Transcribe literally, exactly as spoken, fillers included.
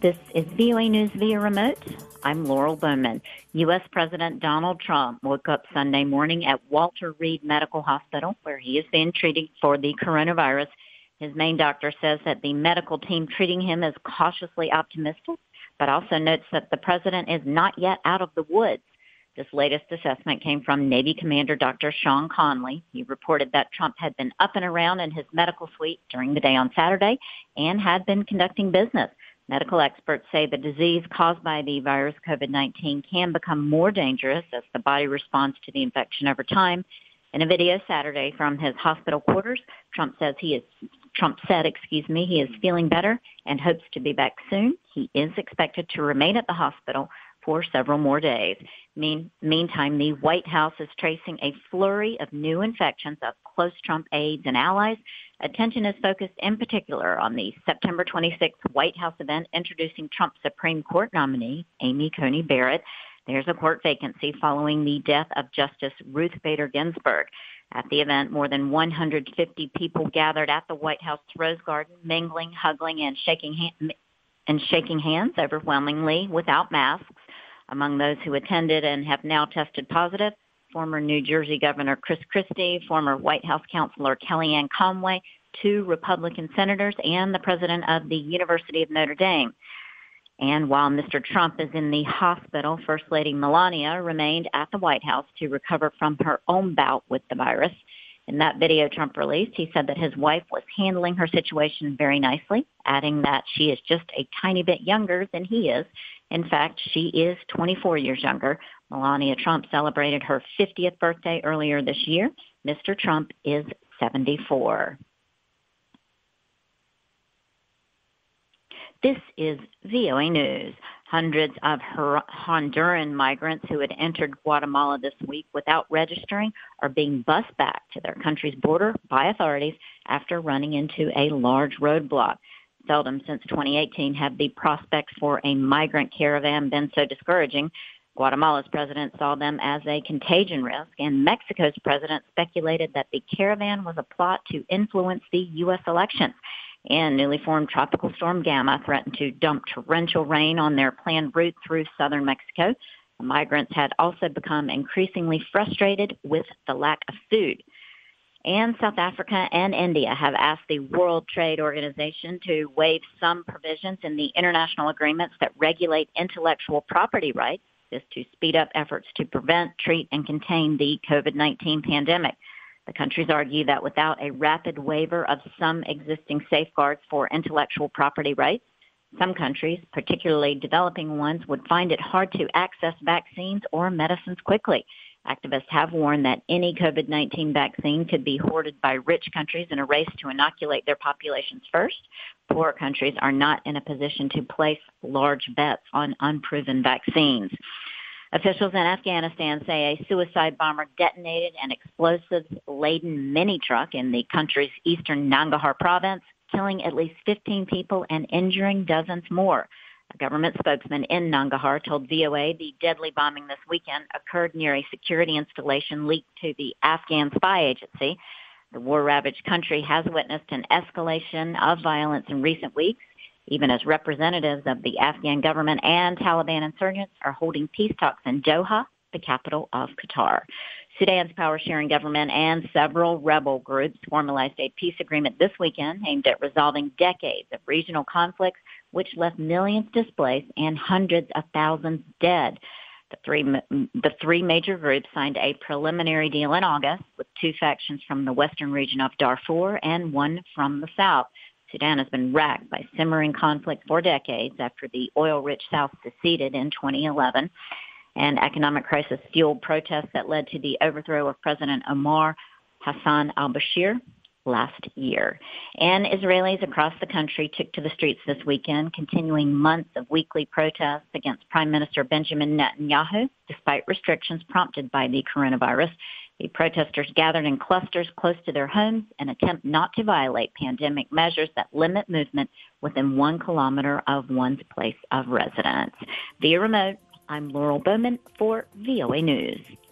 This is V O A News via remote. I'm Laurel Bowman. U S. President Donald Trump woke up Sunday morning at Walter Reed Medical Hospital, where he is being treated for the coronavirus. His main doctor says that the medical team treating him is cautiously optimistic, but also notes that the president is not yet out of the woods. This latest assessment came from Navy Commander Doctor Sean Conley. He reported that Trump had been up and around in his medical suite during the day on Saturday and had been conducting business. Medical experts say the disease caused by the virus COVID nineteen can become more dangerous as the body responds to the infection over time. In a video Saturday from his hospital quarters, Trump says he is Trump said, excuse me, he is feeling better and hopes to be back soon. He is expected to remain at the hospital for several more days. Mean, meantime, the White House is tracing a flurry of new infections of close Trump aides and allies. Attention is focused in particular on the September twenty-sixth White House event introducing Trump's Supreme Court nominee, Amy Coney Barrett. There's a court vacancy following the death of Justice Ruth Bader Ginsburg. At the event, more than one hundred fifty people gathered at the White House Rose Garden, mingling, hugging, and shaking, hand, and shaking hands, overwhelmingly without masks. Among those who attended and have now tested positive, former New Jersey Governor Chris Christie, former White House Counselor Kellyanne Conway, two Republican senators, and the president of the University of Notre Dame. And while Mister Trump is in the hospital, First Lady Melania remained at the White House to recover from her own bout with the virus. In that video Trump released, he said that his wife was handling her situation very nicely, adding that she is just a tiny bit younger than he is. In fact, she is twenty-four years younger. Melania Trump celebrated her fiftieth birthday earlier this year. Mister Trump is seventy-four. This is V O A News. Hundreds of Honduran migrants who had entered Guatemala this week without registering are being bussed back to their country's border by authorities after running into a large roadblock. Seldom since twenty eighteen have the prospects for a migrant caravan been so discouraging. Guatemala's president saw them as a contagion risk, and Mexico's president speculated that the caravan was a plot to influence the U S elections. And newly formed Tropical Storm Gamma threatened to dump torrential rain on their planned route through southern Mexico. The migrants had also become increasingly frustrated with the lack of food. And South Africa and India have asked the World Trade Organization to waive some provisions in the international agreements that regulate intellectual property rights. This to speed up efforts to prevent, treat, and contain the COVID nineteen pandemic. The countries argue that without a rapid waiver of some existing safeguards for intellectual property rights, some countries, particularly developing ones, would find it hard to access vaccines or medicines quickly. Activists have warned that any COVID nineteen vaccine could be hoarded by rich countries in a race to inoculate their populations first. Poor countries are not in a position to place large bets on unproven vaccines. Officials in Afghanistan say a suicide bomber detonated an explosives-laden mini-truck in the country's eastern Nangarhar province, killing at least fifteen people and injuring dozens more. A government spokesman in Nangarhar told V O A the deadly bombing this weekend occurred near a security installation leaked to the Afghan spy agency. The war-ravaged country has witnessed an escalation of violence in recent weeks, even as representatives of the Afghan government and Taliban insurgents are holding peace talks in Doha, the capital of Qatar. Sudan's power-sharing government and several rebel groups formalized a peace agreement this weekend aimed at resolving decades of regional conflicts, which left millions displaced and hundreds of thousands dead. The three, the three major groups signed a preliminary deal in August, with two factions from the western region of Darfur and one from the south. Sudan has been racked by simmering conflict for decades after the oil-rich South seceded in twenty eleven. An economic crisis fueled protests that led to the overthrow of President Omar Hassan al-Bashir last year. And Israelis across the country took to the streets this weekend, continuing months of weekly protests against Prime Minister Benjamin Netanyahu, despite restrictions prompted by the coronavirus. The protesters gathered in clusters close to their homes and attempt not to violate pandemic measures that limit movement within one kilometer of one's place of residence. Via remote, I'm Laurel Bowman for V O A News.